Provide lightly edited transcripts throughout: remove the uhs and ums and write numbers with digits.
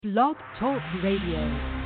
Blog Talk Radio.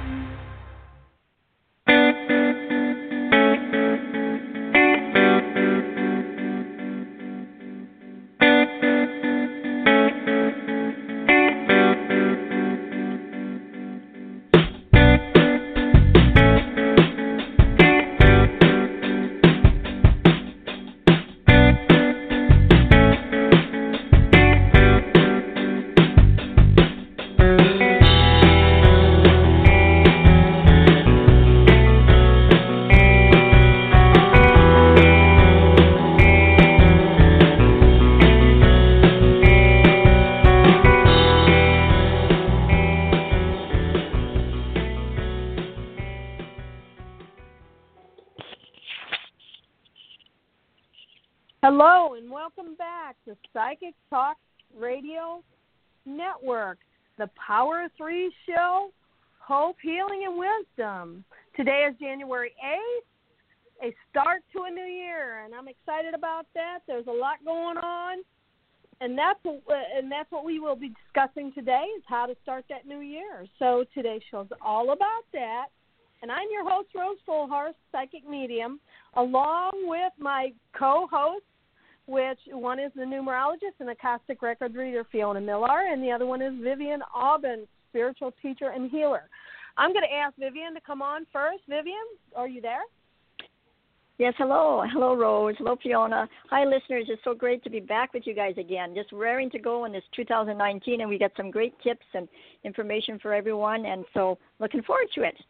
Hello and welcome back to Psychic Talk Radio Network, the Power of Three Show, Hope, Healing, and Wisdom. Today is January 8th, a start to a new year, and I'm excited about that. There's a lot going on, and that's what we will be discussing today is how to start that new year. So today's show is all about that. And I'm your host, Rose Fullhorse, Psychic Medium, along with my co-hosts, which one is the numerologist and Akashic record reader, Fiona Millar, and the other one is Vivian Aubin, spiritual teacher and healer. I'm going to ask Vivian to come on first. Vivian, are you there? Yes, hello. Hello, Rose. Hello, Fiona. Hi, listeners. It's so great to be back with you guys again. Just raring to go in this 2019, and we got some great tips and information for everyone, and so looking forward to it.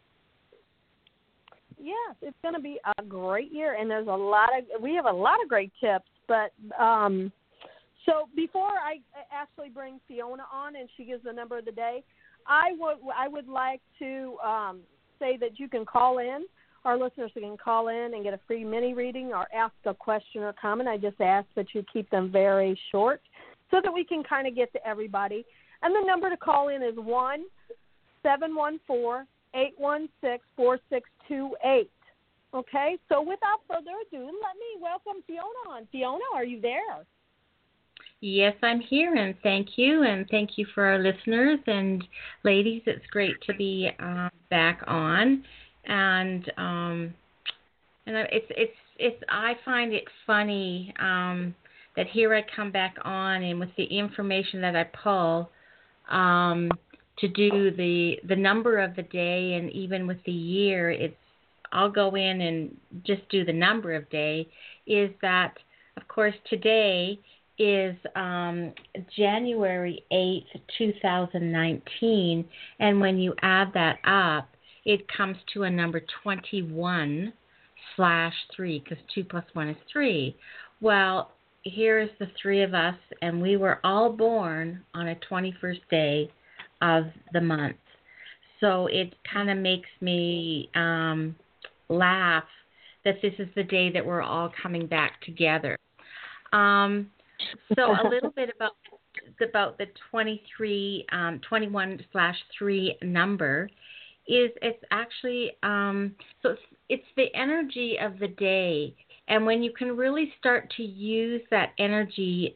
Yes, it's going to be a great year, and we have a lot of great tips. But so before I actually bring Fiona on and she gives the number of the day, I would like to say that you can call in. Our listeners can call in and get a free mini reading or ask a question or comment. I just ask that you keep them very short so that we can kind of get to everybody. And the number to call in is 1-714-816-4628. Okay, so without further ado, let me welcome Fiona on. Fiona, are you there? Yes, I'm here, and thank you for our listeners and ladies. It's great to be back on, and it's I find it funny that here I come back on, and with the information that I pull to do the number of the day, and even with the year, I'll go in and just do the number of day, is that, of course, today is January 8th, 2019, and when you add that up, it comes to a number 21/3, because 2 plus 1 is 3. Well, here's the three of us, and we were all born on a 21st day of the month. So it kind of makes me laugh that this is the day that we're all coming back together. So a little bit about the 21/3 number is it's actually so it's the energy of the day, and when you can really start to use that energy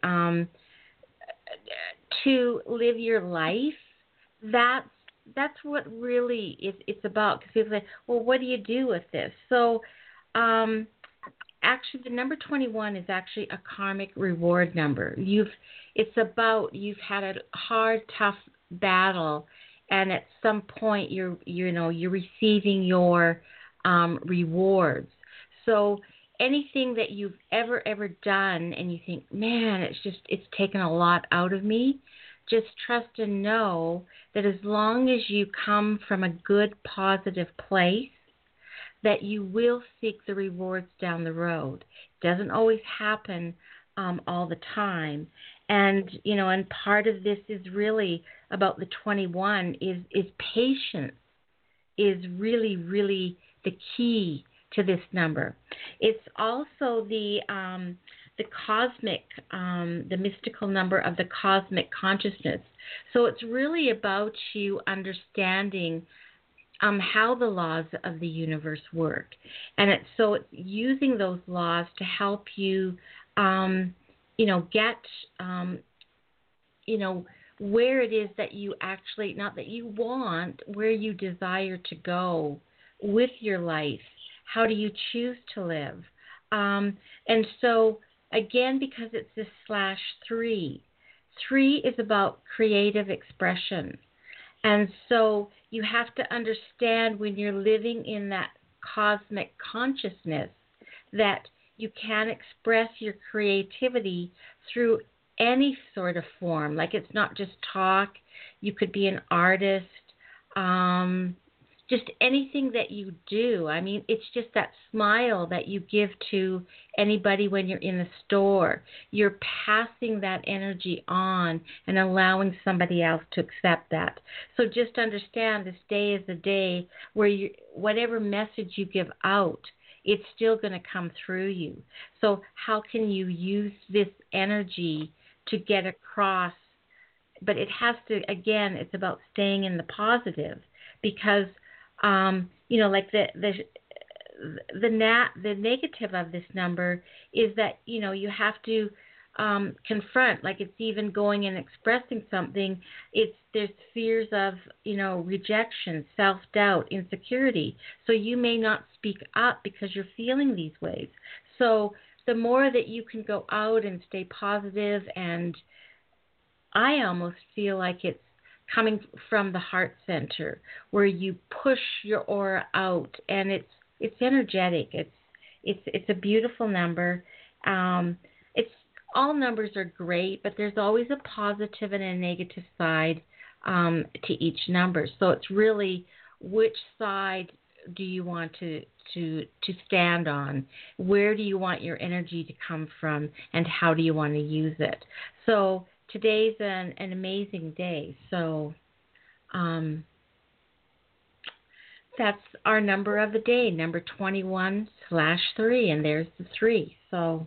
to live your life, that's what really it's about. Because people say, well, what do you do with this? So actually, the number 21 is actually a karmic reward number. It's about you've had a hard, tough battle, and at some point you're receiving your rewards. So anything that you've ever done, and you think, man, it's taken a lot out of me, just trust and know that as long as you come from a good, positive place, that you will seek the rewards down the road. It doesn't always happen all the time. And, and part of this is really about the 21 is patience is really, really the key to this number. It's also the cosmic, the mystical number of the cosmic consciousness. So it's really about you understanding how the laws of the universe work. And it's using those laws to help you, get, where it is that you actually, not that you want, where you desire to go with your life. How do you choose to live? And so, again, because it's this /3, 3 is about creative expression. And so you have to understand when you're living in that cosmic consciousness that you can express your creativity through any sort of form. Like, it's not just talk. You could be an artist, just anything that you do. I mean, it's just that smile that you give to anybody when you're in the store. You're passing that energy on and allowing somebody else to accept that. So just understand this day is a day where whatever message you give out, it's still going to come through you. So how can you use this energy to get across? But it has to, again, it's about staying in the positive, because like the negative of this number is that, you have to confront, like, it's even going and expressing something. There's fears of, rejection, self-doubt, insecurity. So you may not speak up because you're feeling these ways. So the more that you can go out and stay positive, and I almost feel like it's coming from the heart center, where you push your aura out, and it's energetic. It's a beautiful number. It's all numbers are great, but there's always a positive and a negative side to each number. So it's really, which side do you want to stand on? Where do you want your energy to come from, and how do you want to use it? So today's an amazing day. So that's our number of the day, number 21/3, and there's the 3. So,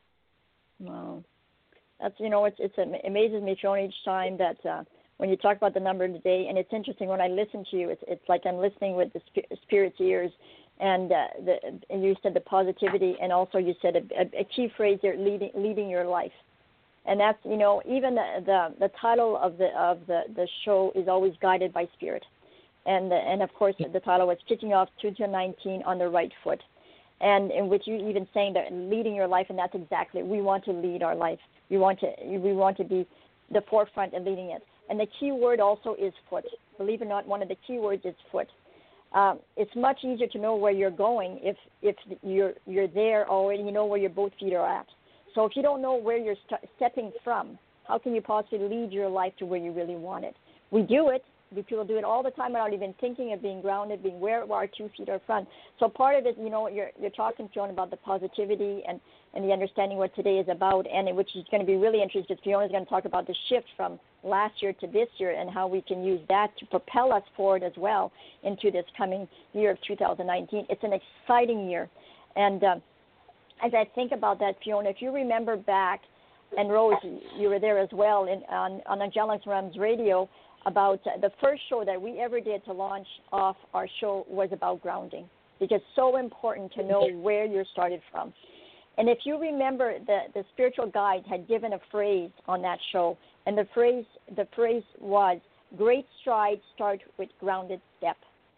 wow, that's it amazes me, Fiona, each time that when you talk about the number of the day, and it's interesting when I listen to you, it's like I'm listening with the spirit's ears, and you said the positivity, and also you said a key phrase there, leading your life. And that's, even the title of the show is always guided by spirit. And of course, the title was Kicking Off 2019 on the Right Foot. And in which you even saying that leading your life, and that's exactly, we want to lead our life. We want to be the forefront and leading it. And the key word also is foot. Believe it or not, one of the key words is foot. It's much easier to know where you're going if you're there already, you know where your both feet are at. So if you don't know where you're stepping from, how can you possibly lead your life to where you really want it? We do it. People do it all the time without even thinking of being grounded, being where our 2 feet are from. So part of it, you're talking, Fiona, about the positivity and the understanding what today is about, and which is going to be really interesting. Fiona's going to talk about the shift from last year to this year and how we can use that to propel us forward as well into this coming year of 2019. It's an exciting year. And as I think about that, Fiona, if you remember back, and Rose, you were there as well on Angelic Realms Radio, about the first show that we ever did to launch off our show was about grounding, because it's so important to know where you're started from. And if you remember, the spiritual guide had given a phrase on that show, and the phrase was, great strides start with grounded step.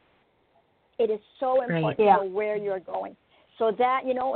It is so important to know where you're going. So that,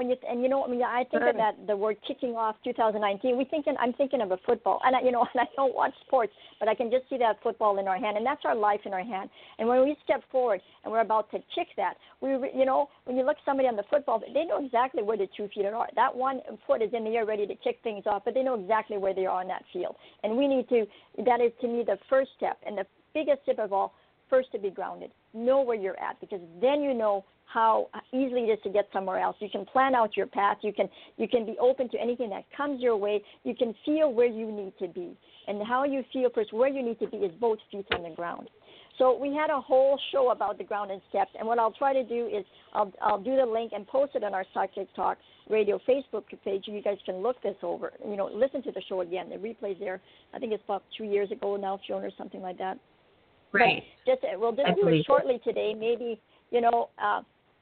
I think of that, the word kicking off 2019, I'm thinking of a football. And I don't watch sports, but I can just see that football in our hand. And that's our life in our hand. And when we step forward and we're about to kick that, when you look somebody on the football, they know exactly where the 2 feet are. That 1 foot is in the air ready to kick things off, but they know exactly where they are on that field. And that is to me the first step, and the biggest step of all, first to be grounded. Know where you're at, because then you know how easily it is to get somewhere else. You can plan out your path. You can be open to anything that comes your way. You can feel where you need to be. And how you feel first, where you need to be, is both feet on the ground. So we had a whole show about the ground and steps. And what I'll try to do is I'll do the link and post it on our Psychic Talk Radio Facebook page. You guys can look this over. Listen to the show again. The replay's there. I think it's about 2 years ago now, Fiona, or something like that. Right. We'll just do it shortly today. Maybe,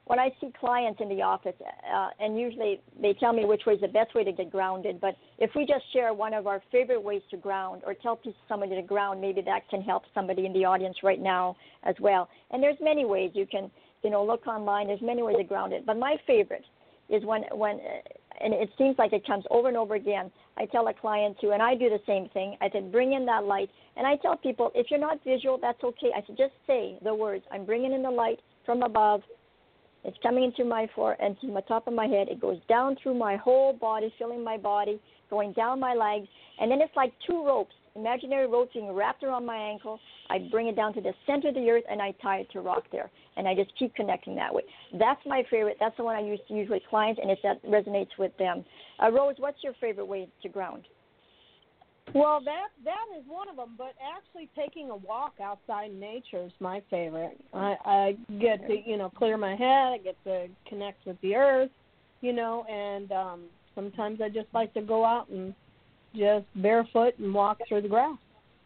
when I see clients in the office, and usually they tell me which way is the best way to get grounded, but if we just share one of our favorite ways to ground or tell somebody to ground, maybe that can help somebody in the audience right now as well. And there's many ways you can, look online. There's many ways to ground it. But my favorite is when and it seems like it comes over and over again, I tell a client to, and I do the same thing, I said, bring in that light. And I tell people, if you're not visual, that's okay. I said, just say the words, I'm bringing in the light from above. It's coming into my floor and to the top of my head. It goes down through my whole body, filling my body, going down my legs. And then it's like two ropes, imaginary ropes being wrapped around my ankle. I bring it down to the center of the earth, and I tie it to rock there. And I just keep connecting that way. That's my favorite. That's the one I use usually clients, and that resonates with them. Rose, what's your favorite way to ground? Well, that is one of them, but actually taking a walk outside in nature is my favorite. I get to, clear my head, I get to connect with the earth, and sometimes I just like to go out and just barefoot and walk through the grass,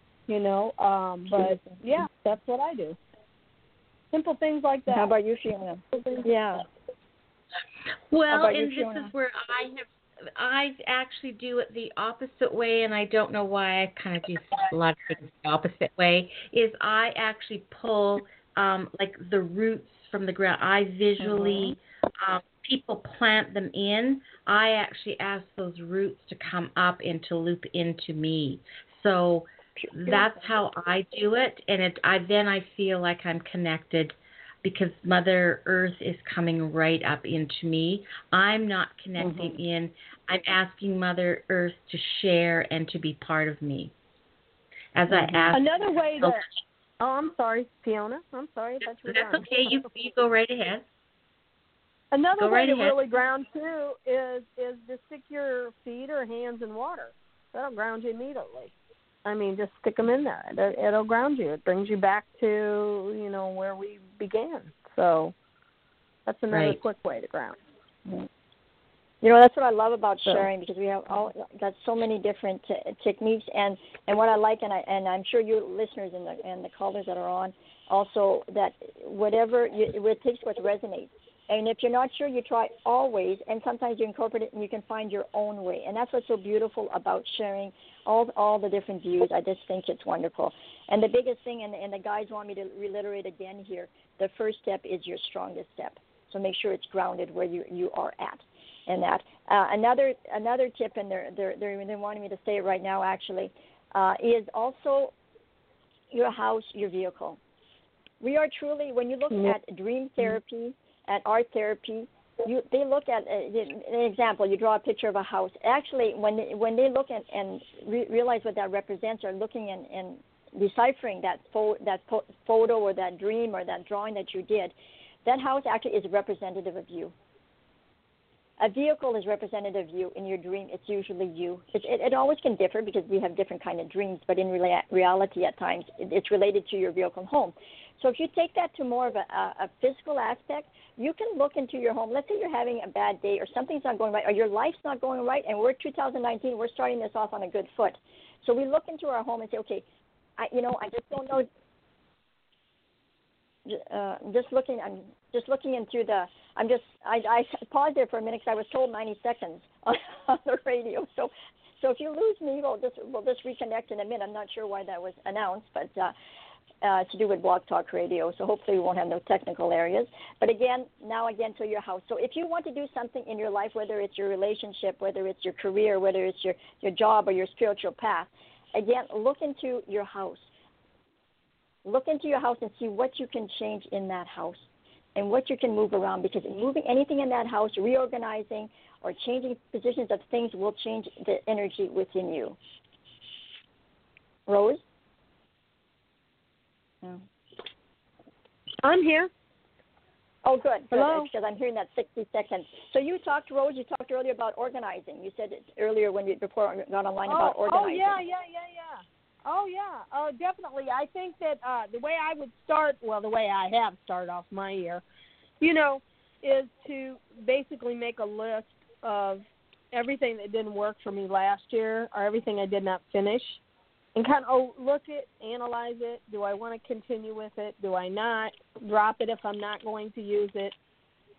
but, yeah, that's what I do. Simple things like that. How about you, Fiona? Yeah. Well, and this is where I actually do it the opposite way, and I don't know why I kind of do a lot of things the opposite way, is I actually pull, like, the roots from the ground. I visually, people plant them in. I actually ask those roots to come up and to loop into me. So that's how I do it, and then I feel like I'm connected because Mother Earth is coming right up into me. I'm not connecting in. I'm asking Mother Earth to share and to be part of me. As I ask. Another way to. Oh, I'm sorry, Fiona. I'm sorry. That's okay. You go right ahead. Another way to really ground too is to stick your feet or hands in water. That'll ground you immediately. I mean, just stick them in there. It'll ground you. It brings you back to, where we began. So that's another quick way to ground. That's what I love about sharing, because we have got so many different techniques. And what I like, and I'm sure you listeners and the callers that are on also, that whatever it takes what resonates. And if you're not sure, you try all ways, and sometimes you incorporate it and you can find your own way. And that's what's so beautiful about sharing all the different views. I just think it's wonderful. And the biggest thing, and the guys want me to reiterate again here, the first step is your strongest step. So make sure it's grounded where you are at. And that another tip, and they're wanting me to say it right now actually, is also your house, your vehicle. We are truly, when you look at dream therapy, at art therapy, they look at an example. You draw a picture of a house. Actually, when they look at and realize what that represents, or looking and deciphering that photo or that dream or that drawing that you did, that house actually is representative of you. A vehicle is representative of you. In your dream, it's usually you. It always can differ because we have different kind of dreams, but in reality at times, it's related to your vehicle and home. So if you take that to more of a physical aspect, you can look into your home. Let's say you're having a bad day or something's not going right or your life's not going right, and we're 2019, we're starting this off on a good foot. So we look into our home and say, okay, I just don't know. I'm just looking into the. I paused there for a minute because I was told 90 seconds on the radio. So if you lose me, we'll just reconnect in a minute. I'm not sure why that was announced, but to do with Blog Talk Radio. So hopefully we won't have no technical areas. But again to your house. So if you want to do something in your life, whether it's your relationship, whether it's your career, whether it's your job or your spiritual path, again, look into your house. Look into your house and see what you can change in that house and what you can move around, because moving anything in that house, reorganizing or changing positions of things will change the energy within you. Rose? No. I'm here. Oh, good. Hello? Because I'm hearing that 60 seconds. So you talked, Rose, you talked earlier about organizing. You said it earlier before I got online about organizing. Oh, yeah, definitely. I think that the way I would start, the way I have started off my year, is to basically make a list of everything that didn't work for me last year or everything I did not finish, and kind of look at, analyze it. Do I want to continue with it? Do I not? Drop it if I'm not going to use it.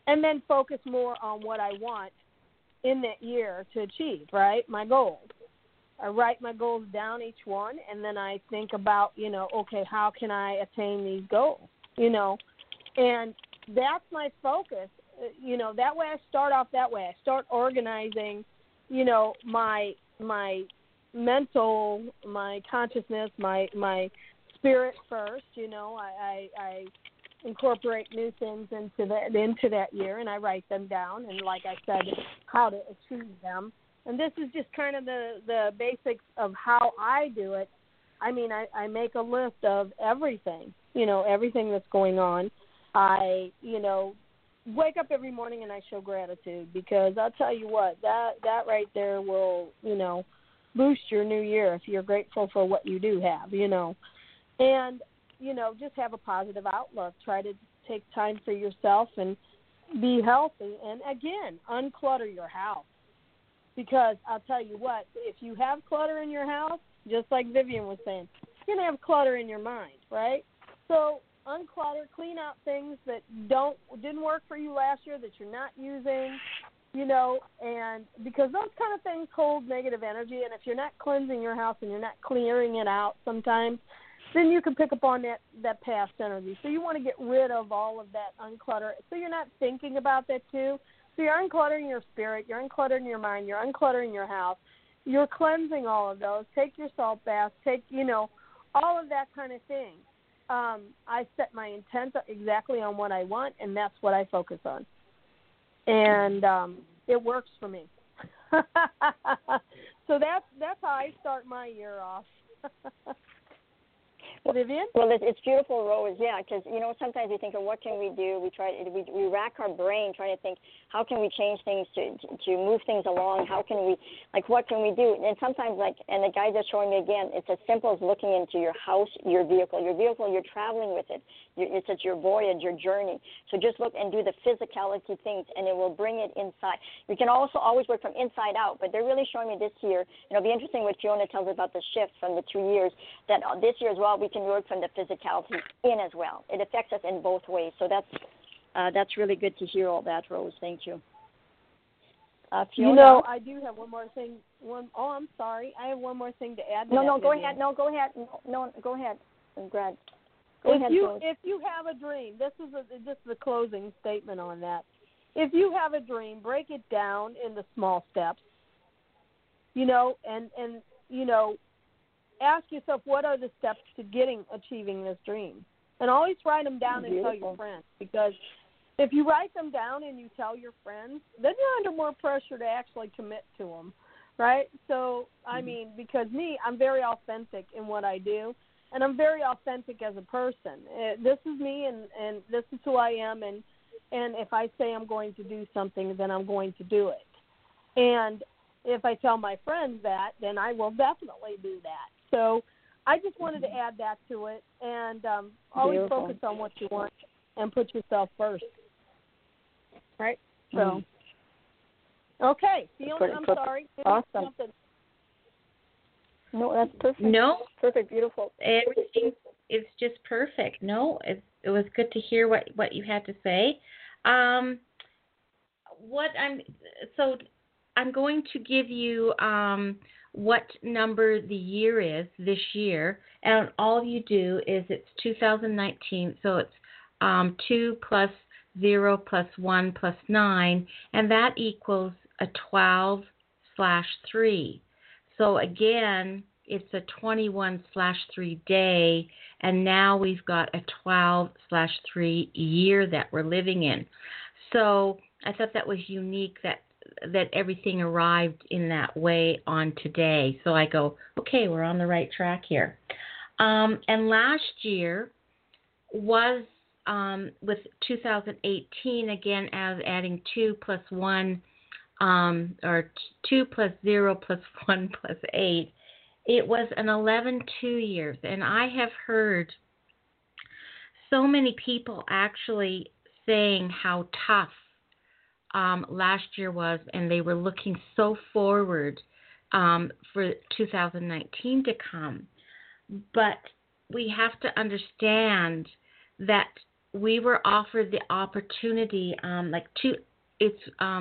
and then focus more on what I want in that year to achieve, right? My goals. I write my goals down, each one, and then I think about, okay, how can I attain these goals, and that's my focus. That way I start off that way. I start organizing, my mental, my consciousness, my spirit first. I incorporate new things into that year, and I write them down, and like I said, how to achieve them. And this is just kind of the basics of how I do it. I mean, I make a list of everything, everything that's going on. I, wake up every morning and I show gratitude, because I'll tell you what, that right there will, boost your new year if you're grateful for what you do have, and, just have a positive outlook. Try to take time for yourself and be healthy. And again, unclutter your house, because I'll tell you what, if you have clutter in your house, just like Vivian was saying, you're going to have clutter in your mind, right? So unclutter, clean out things that didn't work for you last year, that you're not using, and because those kind of things hold negative energy, and if you're not cleansing your house and you're not clearing it out sometimes, then you can pick up on that past energy. So you want to get rid of all of that unclutter, so you're not thinking about that too. So you're uncluttering your spirit, you're uncluttering your mind, you're uncluttering your house, you're cleansing all of those. Take your salt bath, take, all of that kind of thing. I set my intent exactly on what I want, and that's what I focus on. And it works for me. So that's how I start my year off. Vivian? Well, it's beautiful, Rose. Yeah, because sometimes we think of what can we do. We rack our brain trying to think, how can we change things to move things along? How can we, what can we do? And sometimes, and the guys are showing me again, it's as simple as looking into your house, your vehicle. Your vehicle, you're traveling with it. It's your voyage, your journey. So just look and do the physicality things, and it will bring it inside. We can also always work from inside out, but they're really showing me this year. It'll be interesting what Fiona tells us about the shift from the 2 years, that this year as well, we can work from the physicality in as well. It affects us in both ways. So that's really good to hear all that, Rose. Thank you. Fiona? I do have one more thing. I'm sorry. I have one more thing to add. No, go ahead. No, go ahead. No, go ahead. Brad. If you have a dream, this is the closing statement on that. If you have a dream, break it down into small steps. And ask yourself, what are the steps to achieving this dream? And always write them down and tell your friends, because if you write them down and you tell your friends, then you're under more pressure to actually commit to them, right? So, I mean, because I'm very authentic in what I do, and I'm very authentic as a person. This is me, and this is who I am, and if I say I'm going to do something, then I'm going to do it. And if I tell my friends that, then I will definitely do that. So I just wanted to add that to it, and always focus on what you want and put yourself first, right? So, okay, Fiona, I'm sorry. Awesome. No, that's perfect. No. Perfect, beautiful. Everything is just perfect. No, it was good to hear what you had to say. I'm going to give you what number the year is this year, and all you do is it's 2019, so it's 2 plus 0 plus 1 plus 9, and that equals a 12/3. So again, it's a 21/3 day, and now we've got a 12/3 year that we're living in. So I thought that was unique that everything arrived in that way on today. So I go, okay, we're on the right track here. And last year was with 2018, again, as adding 2 plus 1, or 2 plus 0 plus 1 plus 8, it was an 11/2 years. And I have heard so many people actually saying how tough last year was, and they were looking so forward for 2019 to come. But we have to understand that we were offered the opportunity, it's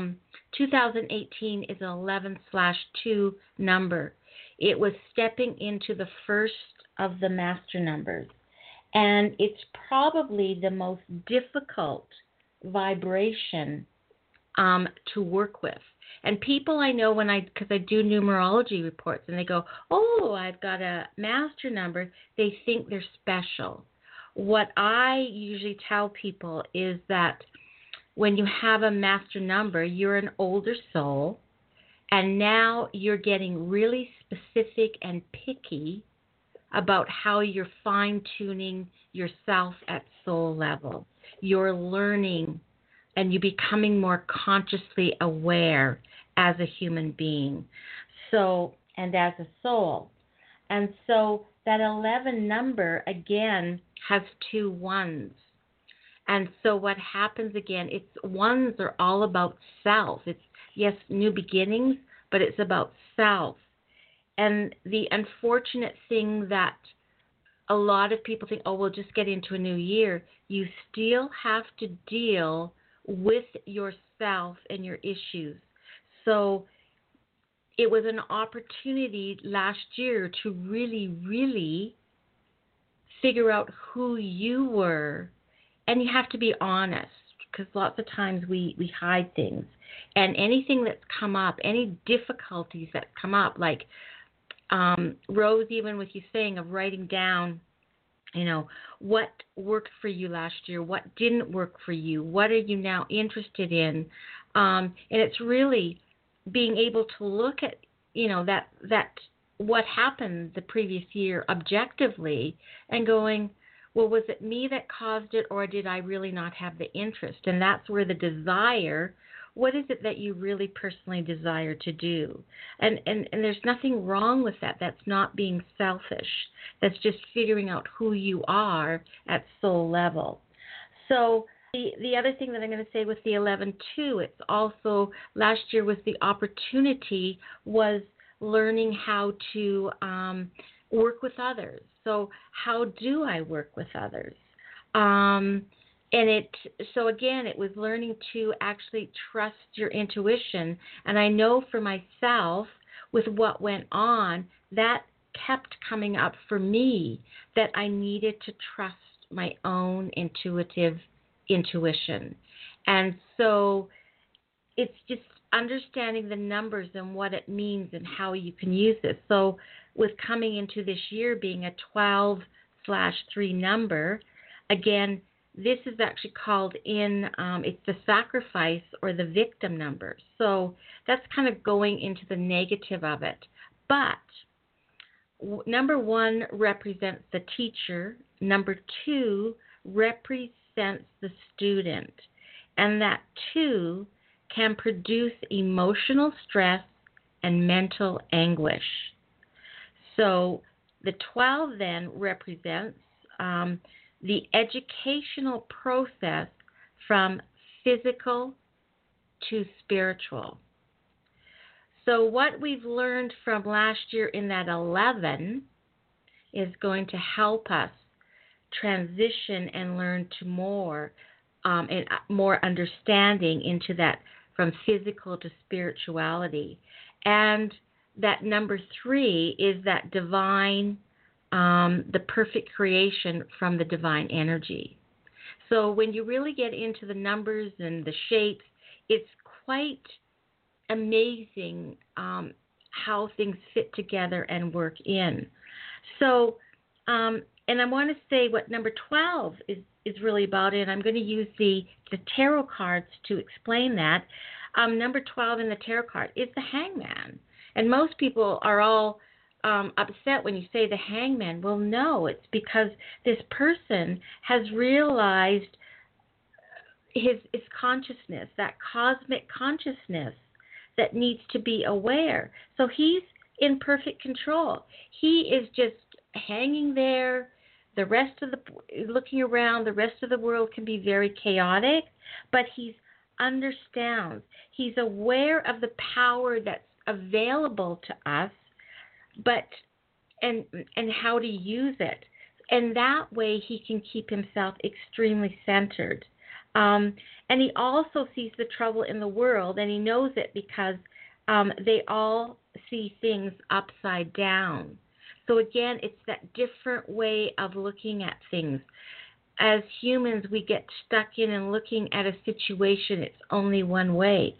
2018 is an 11/2 number. It was stepping into the first of the master numbers. And it's probably the most difficult vibration to work with. And people I know because I do numerology reports, and they go, oh, I've got a master number, they think they're special. What I usually tell people is that when you have a master number, you're an older soul, and now you're getting really specific and picky about how you're fine-tuning yourself at soul level. You're learning and you're becoming more consciously aware as a human being, and as a soul. And so that 11 number, again, has 2 ones. And so what happens again, ones are all about self. It's, yes, new beginnings, but it's about self. And the unfortunate thing that a lot of people think, oh, we'll just get into a new year. You still have to deal with yourself and your issues. So it was an opportunity last year to really, really figure out who you were. And you have to be honest, because lots of times we hide things. And anything that's come up, any difficulties that come up, like Rose, even with you saying of writing down, what worked for you last year, what didn't work for you, what are you now interested in, and it's really being able to look at, that what happened the previous year objectively and going, well, was it me that caused it, or did I really not have the interest? And that's where the desire, what is it that you really personally desire to do? And there's nothing wrong with that. That's not being selfish. That's just figuring out who you are at soul level. So the other thing that I'm going to say with the 11-2, it's also, last year was the opportunity, was learning how to work with others. So how do I work with others? So again, it was learning to actually trust your intuition. And I know for myself, with what went on, that kept coming up for me, that I needed to trust my own intuitive intuition. And so it's just understanding the numbers and what it means and how you can use this. So with coming into this year being a 12/3 number, again, this is actually called it's the sacrifice or the victim number. So that's kind of going into the negative of it. But number 1 represents the teacher. Number 2 represents the student. And that 2 can produce emotional stress and mental anguish. So the 12 then represents the educational process from physical to spiritual. So what we've learned from last year in that 11 is going to help us transition and learn to more and more understanding into that from physical to spirituality. And that number 3 is that divine, the perfect creation from the divine energy. So when you really get into the numbers and the shapes, it's quite amazing how things fit together and work in. So, and I want to say what number 12 is really about, and I'm going to use the tarot cards to explain that. Number 12 in the tarot card is the Hangman. And most people are all upset when you say the Hangman. Well, no, it's because this person has realized his consciousness, that cosmic consciousness that needs to be aware. So he's in perfect control. He is just hanging there. The rest of looking around, the rest of the world can be very chaotic, but he understands. He's aware of the power that's available to us, and how to use it. and that way he can keep himself extremely centered. And he also sees the trouble in the world, and he knows it because they all see things upside down. So again, it's that different way of looking at things. As humans, we get stuck in and looking at a situation, it's only one way.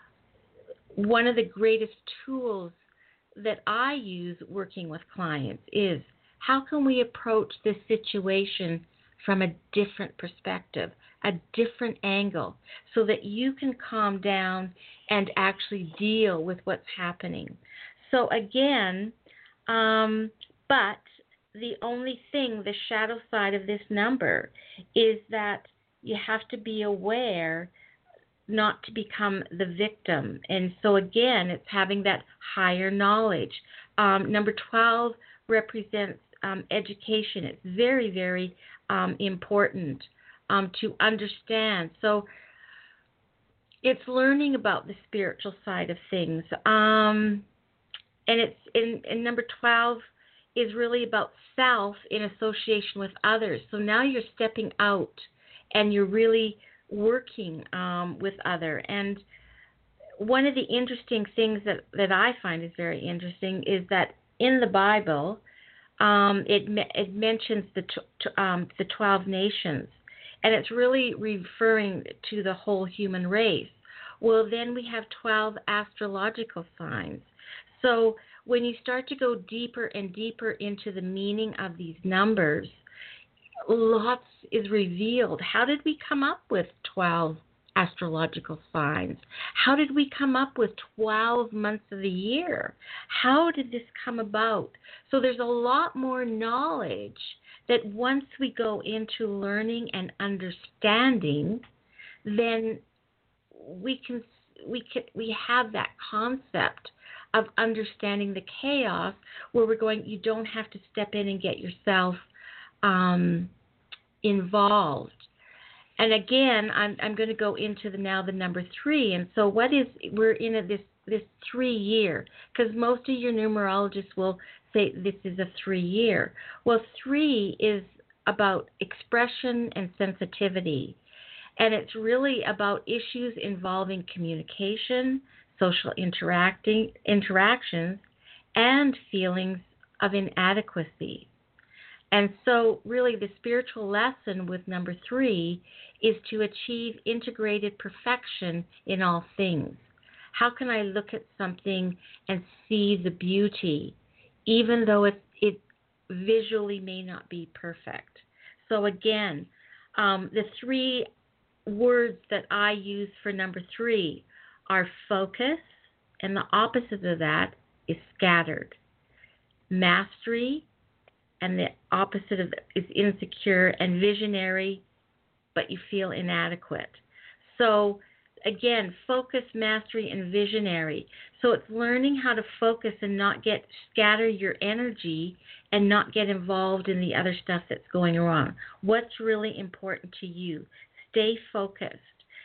One of the greatest tools that I use working with clients is how can we approach this situation from a different perspective, a different angle, so that you can calm down and actually deal with what's happening. So again, but the only thing, the shadow side of this number, is that you have to be aware not to become the victim. And so again, it's having that higher knowledge. Number 12 represents education. It's very, very important to understand. So it's learning about the spiritual side of things. And it's in number 12 is really about self in association with others. So now you're stepping out and you're really working with other. And one of the interesting things that I find is very interesting is that in the Bible, it mentions the 12 nations, and it's really referring to the whole human race. Well, then we have 12 astrological signs. So when you start to go deeper and deeper into the meaning of these numbers, lots is revealed. How did we come up with 12 astrological signs? How did we come up with 12 months of the year? How did this come about? So there's a lot more knowledge that once we go into learning and understanding, then we have that concept of understanding the chaos, where we're going, you don't have to step in and get yourself involved. And again, I'm going to go into the number 3. And so we're in this 3 year, because most of your numerologists will say this is a 3 year. Well, 3 is about expression and sensitivity. And it's really about issues involving communication, social interactions, and feelings of inadequacy. And so really the spiritual lesson with number 3 is to achieve integrated perfection in all things. How can I look at something and see the beauty, even though it visually may not be perfect? So again, the 3 words that I use for number 3 are focus, and the opposite of that is scattered. Mastery, and the opposite of it is insecure, and visionary, but you feel inadequate. So again, focus, mastery, and visionary. So it's learning how to focus and not scatter your energy and not get involved in the other stuff that's going wrong. What's really important to you? Stay focused.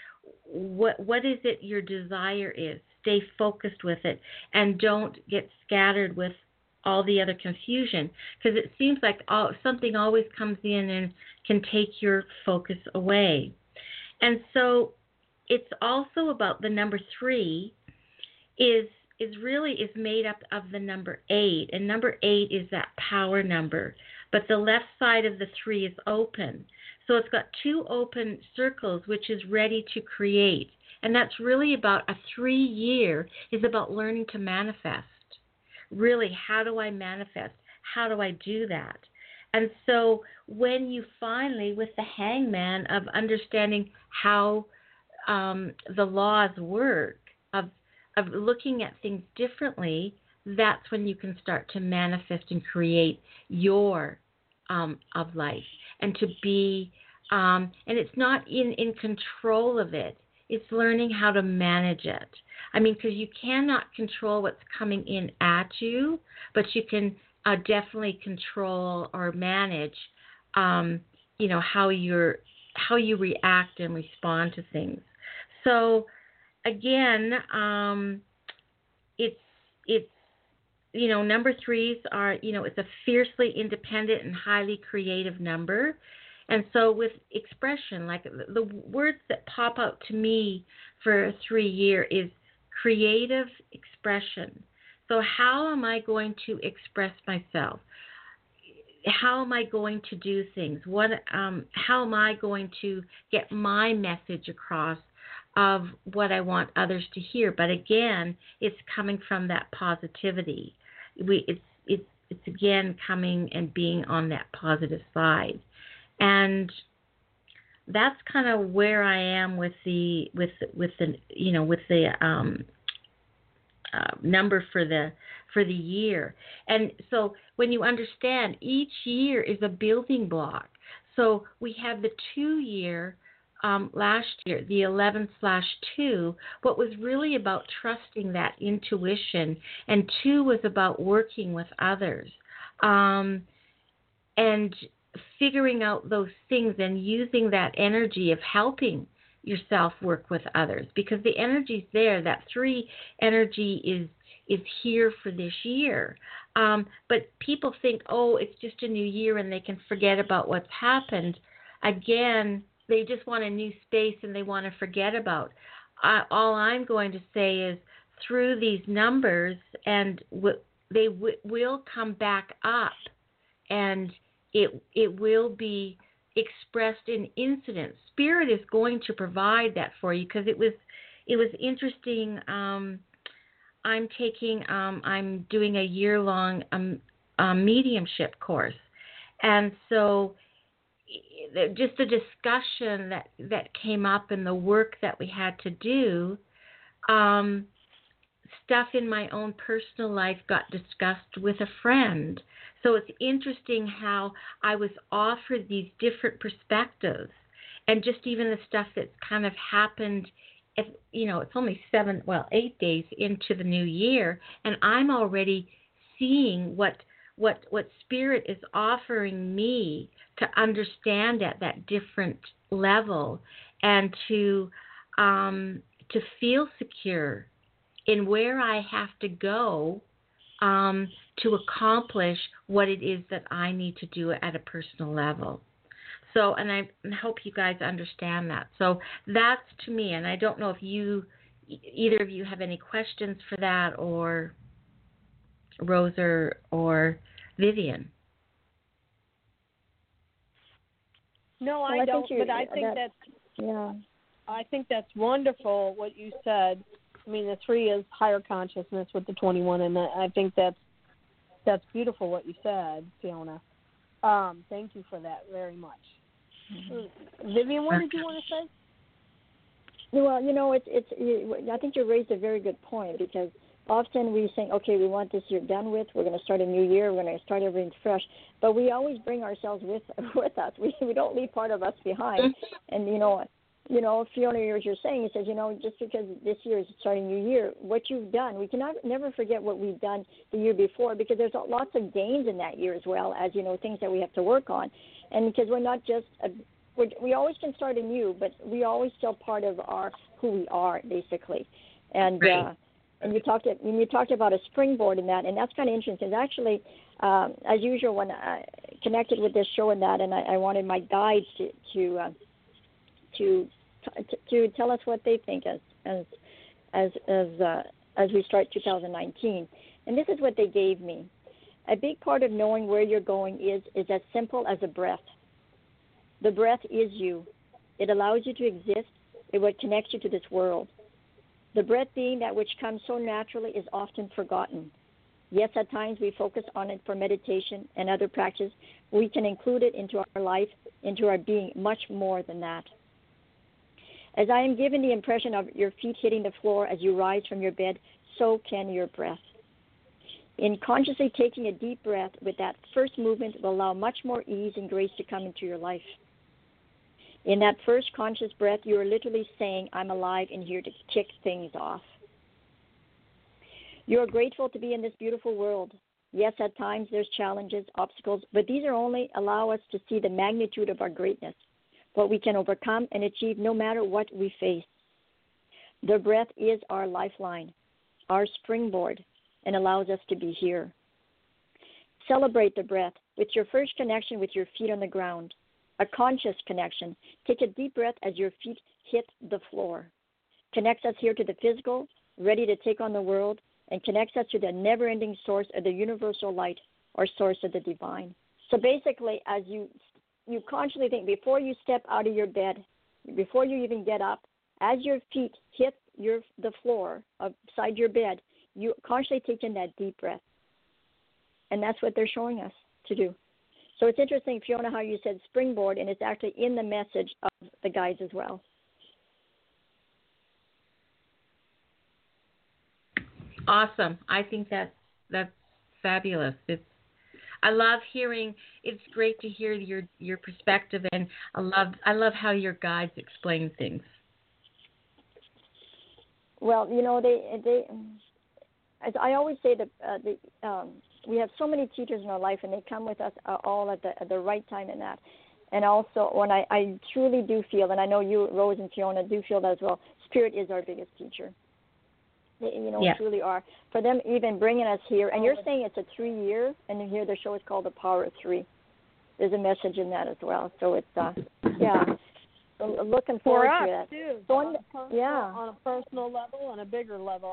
What is it your desire is? Stay focused with it, and don't get scattered with all the other confusion, because it seems like something always comes in and can take your focus away. And so it's also about the number 3 is made up of the number 8, and number 8 is that power number, but the left side of the 3 is open. So it's got 2 open circles, which is ready to create. And that's really about a 3 year is about learning to manifest. Really, how do I manifest? How do I do that? And so when you finally, with the hangman of understanding how the laws work, of looking at things differently, that's when you can start to manifest and create your of life, and to be, and it's not in control of it. It's learning how to manage it. I mean, because you cannot control what's coming in at you, but you can definitely control or manage, how you react and respond to things. So again, it's number threes are, it's a fiercely independent and highly creative number. And so with expression, like the words that pop out to me for a 3-year is creative expression. So how am I going to express myself? How am I going to do things? How am I going to get my message across of what I want others to hear? But again, it's coming from that positivity. It's again coming and being on that positive side, and that's kind of where I am with the number for the year. And so when you understand, each year is a building block. So we have the 2-year last year, the 11/2, what was really about trusting that intuition, and 2 was about working with others, and figuring out those things and using that energy of helping yourself work with others, because the energy's there. That 3 energy is here for this year. But people think, oh, it's just a new year and they can forget about what's happened. Again, they just want a new space and they want to forget about. All I'm going to say is, through these numbers, and they will come back up, and it will be expressed in incidents. Spirit is going to provide that for you, because it was interesting. I'm doing a year-long mediumship course, and so just the discussion that came up and the work that we had to do, stuff in my own personal life got discussed with a friend. So it's interesting how I was offered these different perspectives, and just even the stuff that's kind of happened. It's only 8 days into the new year, and I'm already seeing what Spirit is offering me to understand at that different level, and to feel secure in where I have to go to accomplish what it is that I need to do at a personal level. So, and I hope you guys understand that. So that's to me, and I don't know if either of you have any questions for that, or Rose or Vivian. No, I don't. But I think I think that's wonderful what you said. I mean, the 3 is higher consciousness with the 21, and I think that's beautiful what you said, Fiona. Thank you for that very much. Mm-hmm. Vivian, what did you want to say? Well, I think you raised a very good point, because often we think, okay, we want this year done with. We're going to start a new year. We're going to start everything fresh. But we always bring ourselves with us. We don't leave part of us behind. And Fiona, as you're saying, it says, just because this year is starting a new year, what you've done, we cannot never forget what we've done the year before, because there's lots of gains in that year, as well as things that we have to work on. And because we're not just we always can start anew, but we always still part of who we are, basically. And right. And you talked about a springboard in that, and that's kind of interesting. Because actually, as usual, when I connected with this show and that, and I wanted my guides to tell us what they think as we start 2019. And this is what they gave me. A big part of knowing where you're going is as simple as a breath. The breath is you. It allows you to exist. It what connects you to this world. The breath, being that which comes so naturally, is often forgotten. Yes, at times we focus on it for meditation and other practice. We can include it into our life, into our being, much more than that. As I am given the impression of your feet hitting the floor as you rise from your bed, so can your breath. In consciously taking a deep breath with that first movement will allow much more ease and grace to come into your life. In that first conscious breath, you are literally saying, I'm alive and here to kick things off. You are grateful to be in this beautiful world. Yes, at times there's challenges, obstacles, but these are only allow us to see the magnitude of our greatness, what we can overcome and achieve no matter what we face. The breath is our lifeline, our springboard, and allows us to be here. Celebrate the breath with your first connection with your feet on the ground, a conscious connection. Take a deep breath as your feet hit the floor. Connects us here to the physical, ready to take on the world, and connects us to the never-ending source of the universal light or source of the divine. So basically, as you consciously think, before you step out of your bed, before you even get up, as your feet hit the floor beside your bed, you consciously take in that deep breath. And that's what they're showing us to do. So it's interesting, Fiona, how you said springboard, and it's actually in the message of the guides as well. Awesome. I think that's fabulous. I love hearing. It's great to hear your perspective, and I love how your guides explain things. Well, they as I always say, we have so many teachers in our life, and they come with us all at the right time in that. And also, when I truly do feel, and I know you, Rose and Fiona, do feel that as well, Spirit is our biggest teacher. They, truly are. For them even bringing us here, and you're saying it's a 3-year, and here the show is called The Power of 3. There's a message in that as well. So it's, so looking forward to it. Too. So on a personal level, on a bigger level,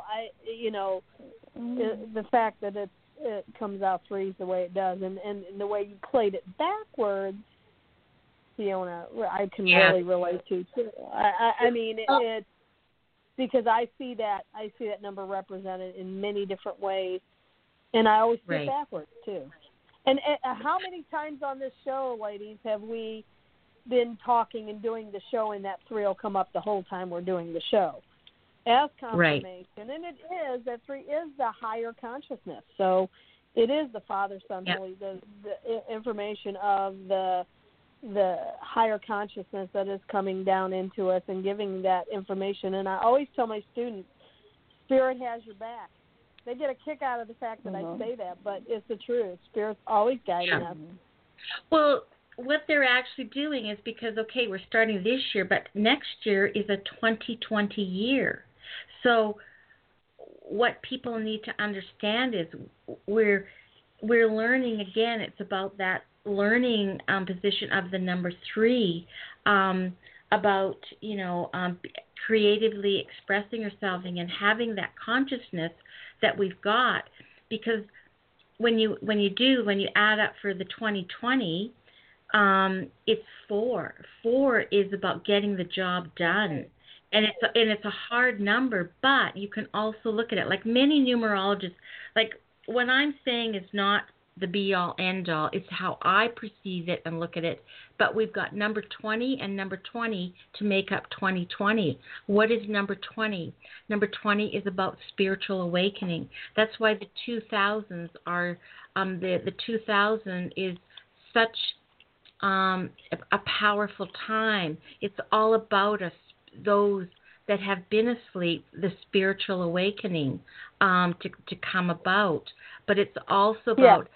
the fact that it comes out 3s the way it does, and the way you played it backwards, Fiona, I can really relate to too. I mean, it's because I see that number represented in many different ways, and I always flip backwards too. And how many times on this show, ladies, have we been talking and doing the show, and that 3 will come up the whole time we're doing the show as confirmation? And it is, that 3 is the higher consciousness. So it is the Father, Son, Holy, the information of the higher consciousness that is coming down into us and giving that information. And I always tell my students, Spirit has your back. They get a kick out of the fact that I say that, but it's the truth. Spirit's always guiding us. Well, what they're actually doing is because, we're starting this year, but next year is a 2020 year. So what people need to understand is we're learning, again, it's about that learning position of the number 3, about, creatively expressing yourself and having that consciousness that we've got. Because when you add up for the 2020, it's 4. 4 is about getting the job done. And it's a hard number, but you can also look at it like many numerologists. Like what I'm saying is not the be-all, end-all. It's how I perceive it and look at it. But we've got number 20 and number 20 to make up 2020. What is number 20? Number 20 is about spiritual awakening. That's why the 2000s are, the 2000 is such a powerful time. It's all about us, those that have been asleep, the spiritual awakening to come about. But it's also about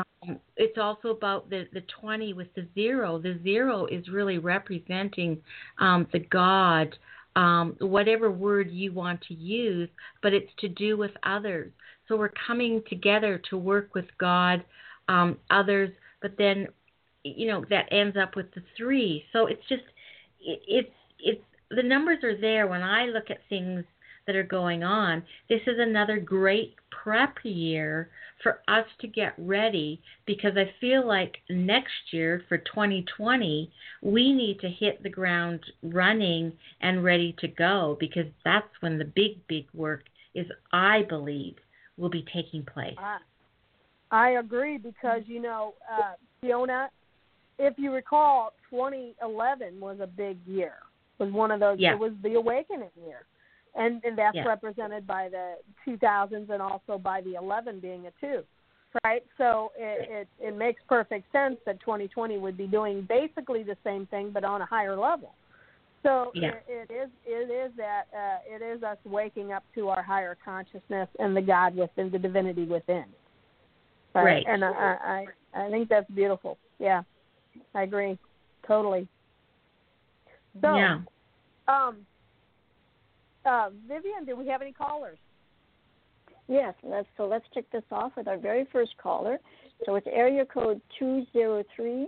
the 20 with the 0. The 0 is really representing the God, whatever word you want to use, but it's to do with others. So we're coming together to work with God, others, but then that ends up with the 3. So it's just it's the numbers are there when I look at things that are going on. This is another great prep year for us to get ready, because I feel like next year for 2020, we need to hit the ground running and ready to go, because that's when the big work is, I believe, will be taking place. I agree, because, Fiona, if you recall, 2011 was a big year. It was one of those, it was the awakening year. And that's represented by the 2000s and also by the 11 being a 2, right? So it makes perfect sense that 2020 would be doing basically the same thing but on a higher level. So it is us waking up to our higher consciousness and the God within, the divinity within. Right. And I think that's beautiful. Yeah, I agree totally. So, Vivian, do we have any callers? Yes, let's kick this off with our very first caller. So it's area code 203.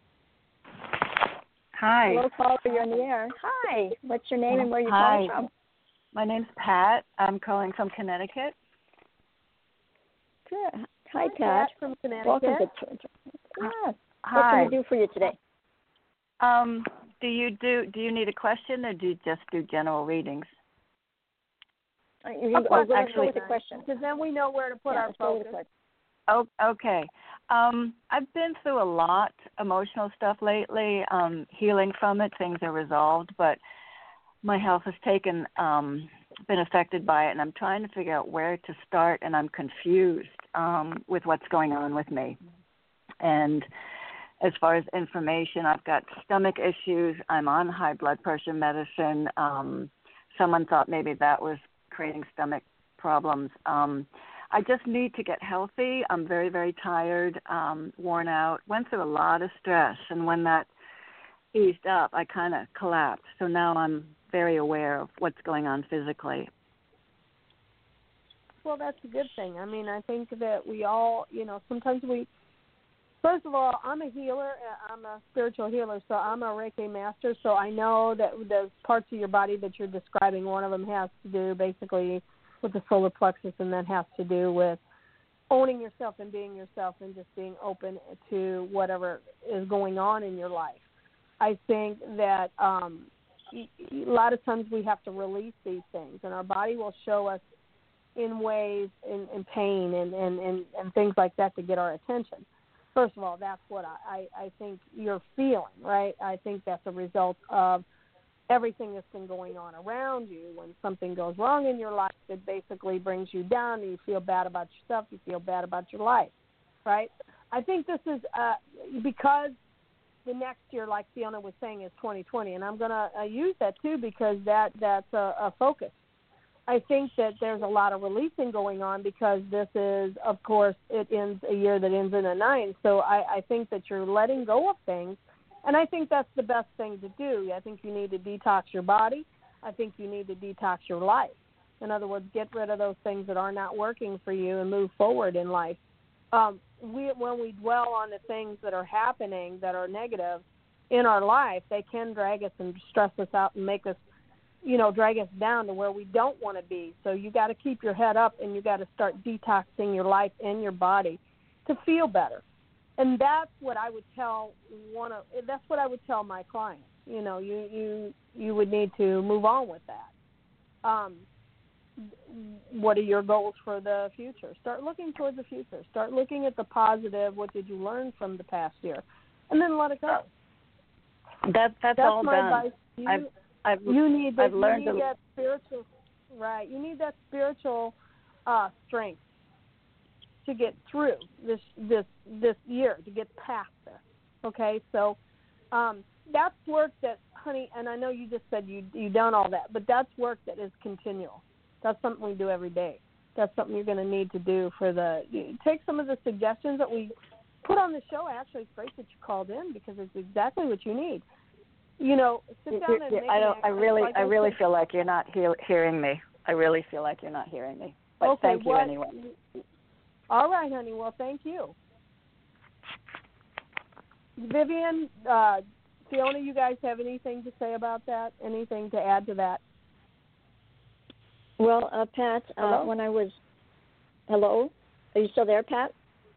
Hi. Hello, caller. You're on the air. Hi. What's your name and where are you calling from? My name's Pat. I'm calling from Connecticut. Good. Hi, Pat. From Connecticut. Welcome to. Yes. Hi. What can we do for you today? Do you need a question or do you just do general readings? You go actually, with the question. Because then we know where to put our focus. Oh, okay. I've been through a lot emotional stuff lately. Healing from it, things are resolved, but my health has been affected by it, and I'm trying to figure out where to start, and I'm confused with what's going on with me. And as far as information, I've got stomach issues. I'm on high blood pressure medicine. Someone thought maybe that was creating stomach problems. I just need to get healthy. I'm very, very tired, worn out, went through a lot of stress, and when that eased up, I kind of collapsed. So now I'm very aware of what's going on physically. Well, that's a good thing. I mean, I think that we all, sometimes first of all, I'm a healer. I'm a spiritual healer, so I'm a Reiki master. So I know that the parts of your body that you're describing, one of them has to do basically with the solar plexus, and that has to do with owning yourself and being yourself and just being open to whatever is going on in your life. I think that a lot of times we have to release these things, and our body will show us in ways, in pain and things like that to get our attention. First of all, that's what I think you're feeling, right? I think that's a result of everything that's been going on around you. When something goes wrong in your life, it basically brings you down, and you feel bad about yourself, you feel bad about your life, right? I think this is because the next year, like Fiona was saying, is 2020, and I'm going to use that too because that's a focus. I think that there's a lot of releasing going on because this is, of course, it ends a year that ends in a 9. So I think that you're letting go of things, and I think that's the best thing to do. I think you need to detox your body. I think you need to detox your life. In other words, get rid of those things that are not working for you and move forward in life. When we dwell on the things that are happening that are negative in our life, they can drag us and stress us out and make us, drag us down to where we don't want to be. So you got to keep your head up, and you got to start detoxing your life and your body to feel better. And that's what I would tell my clients. You would need to move on with that. What are your goals for the future? Start looking towards the future. Start looking at the positive. What did you learn from the past year? And then let it go. That's all my done. advice to you. You need that spiritual, right? You need that spiritual strength to get through this year, to get past this. Okay, so that's work that, honey, and I know you just said you done all that, but that's work that is continual. That's something we do every day. That's something you're going to need to do take some of the suggestions that we put on the show. Actually, it's great that you called in because it's exactly what you need. Sit down and make I really feel like you're not hearing me. I really feel like you're not hearing me. But okay, thank you anyway. All right, honey. Well, thank you. Vivian, Fiona, you guys have anything to say about that? Anything to add to that? Well, Pat, when I was... Hello? Are you still there, Pat?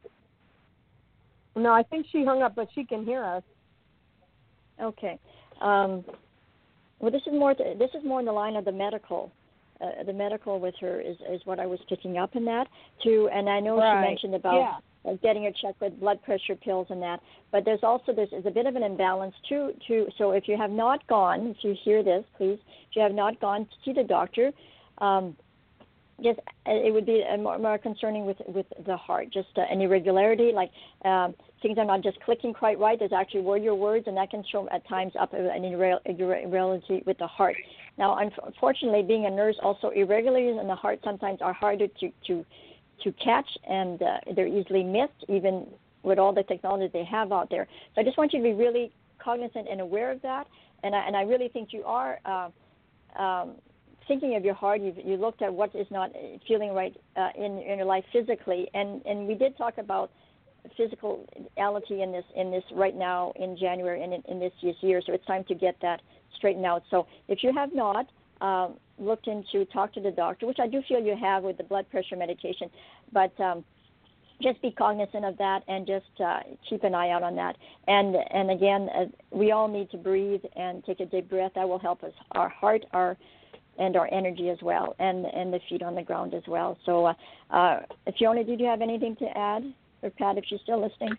No, I think she hung up, but she can hear us. Okay. Well, this is more in the line of the medical. The medical with her is what I was picking up in that too. And I know she mentioned about getting her checked with blood pressure pills and that. But there's a bit of an imbalance too. So if you have not gone, if you hear this, please, if you have not gone to see the doctor, just it would be more concerning with the heart, just an irregularity, like things are not just clicking quite right. There's actually word your words, and that can show at times up an irregularity with the heart. Now, unfortunately, being a nurse, also irregularities in the heart sometimes are harder to catch, and they're easily missed, even with all the technology they have out there. So I just want you to be really cognizant and aware of that, and I really think you are thinking of your heart, you looked at what is not feeling right in your life physically, and we did talk about physicality in this right now in January and in this year. So it's time to get that straightened out. So if you have not looked into talk to the doctor, which I do feel you have with the blood pressure medication, but just be cognizant of that and just keep an eye out on that. And again, we all need to breathe and take a deep breath. That will help us, our heart, our energy as well, and the feet on the ground as well. So, Fiona, did you have anything to add? Or Pat, if she's still listening?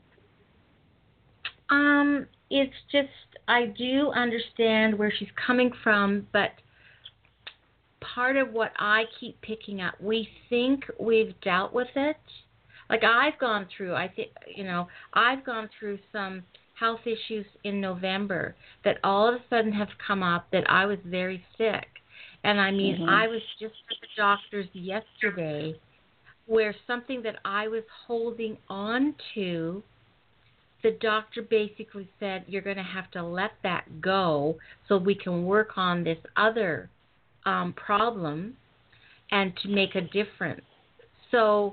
It's just, I do understand where she's coming from, but part of what I keep picking up, we think we've dealt with it. Like I've gone through some health issues in November that all of a sudden have come up that I was very sick. And I mean, I was just at the doctor's yesterday where something that I was holding on to, the doctor basically said, you're going to have to let that go so we can work on this other problem and to make a difference. So,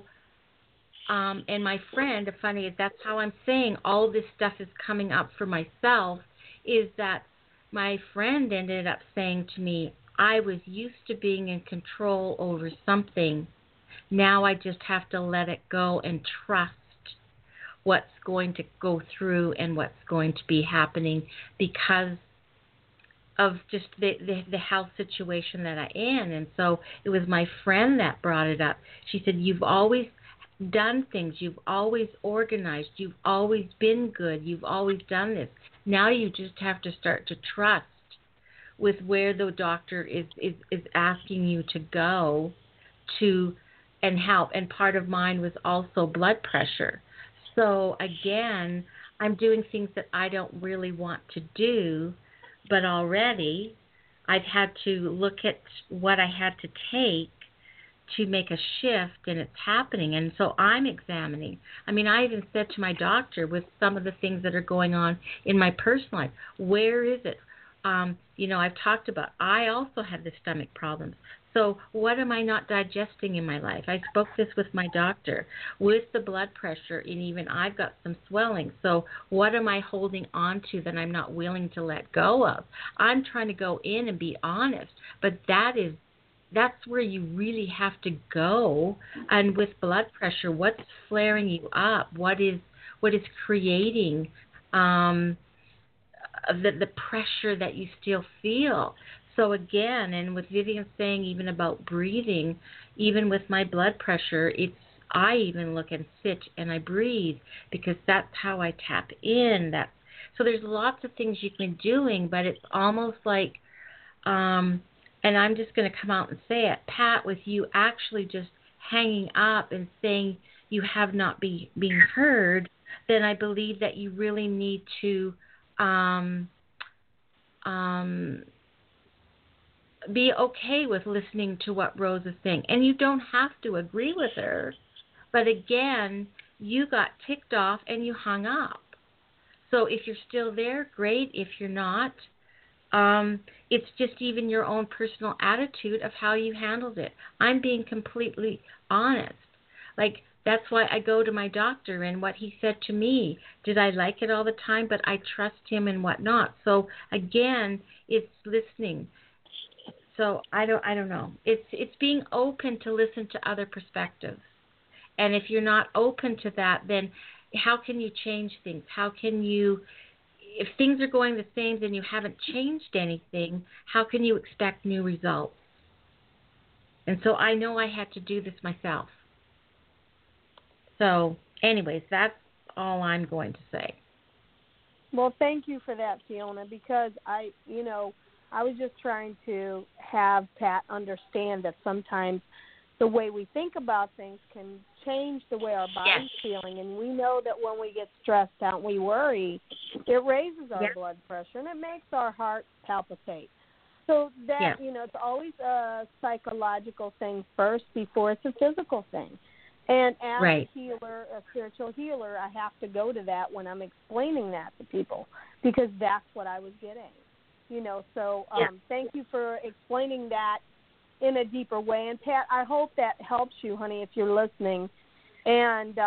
and my friend, that's how I'm saying all this stuff is coming up for myself, is that my friend ended up saying to me, I was used to being in control over something. Now I just have to let it go and trust what's going to go through and what's going to be happening because of just the health situation that I am. And so it was my friend that brought it up. She said, you've always done things. You've always organized. You've always been good. You've always done this. Now you just have to start to trust with where the doctor is asking you to go to and help. And part of mine was also blood pressure. So again, I'm doing things that I don't really want to do, but already I've had to look at what I had to take to make a shift, and it's happening. And so I'm examining. I mean, I even said to my doctor with some of the things that are going on in my personal life, where is it? I've talked about, I also had the stomach problems. So what am I not digesting in my life? I spoke this with my doctor. With the blood pressure, and even I've got some swelling. So what am I holding on to that I'm not willing to let go of? I'm trying to go in and be honest, but that's where you really have to go. And with blood pressure, what's flaring you up? What is creating the pressure that you still feel? So again, and with Vivian saying even about breathing, even with my blood pressure, I even look and sit and I breathe because that's how I tap in. So there's lots of things you can be doing, but it's almost like, and I'm just going to come out and say it, Pat, with you actually just hanging up and saying you have not been heard, then I believe that you really need to be okay with listening to what Rose is saying. And you don't have to agree with her. But again, you got ticked off and you hung up. So if you're still there, great. If you're not, it's just even your own personal attitude of how you handled it. I'm being completely honest. Like, that's why I go to my doctor and what he said to me. Did I like it all the time? But I trust him and whatnot. So again, it's listening. So I don't know. It's being open to listen to other perspectives. And if you're not open to that, then how can you change things? How can you, if things are going the same, then you haven't changed anything, how can you expect new results? And so I know I had to do this myself. So anyways, that's all I'm going to say. Well, thank you for that, Fiona, because I was just trying to have Pat understand that sometimes the way we think about things can change the way our body's feeling. And we know that when we get stressed out and we worry, it raises our blood pressure and it makes our heart palpitate. So that, it's always a psychological thing first before it's a physical thing. And as a healer, a spiritual healer, I have to go to that when I'm explaining that to people because that's what I was getting. So thank you for explaining that in a deeper way. And Pat, I hope that helps you, honey, if you're listening. And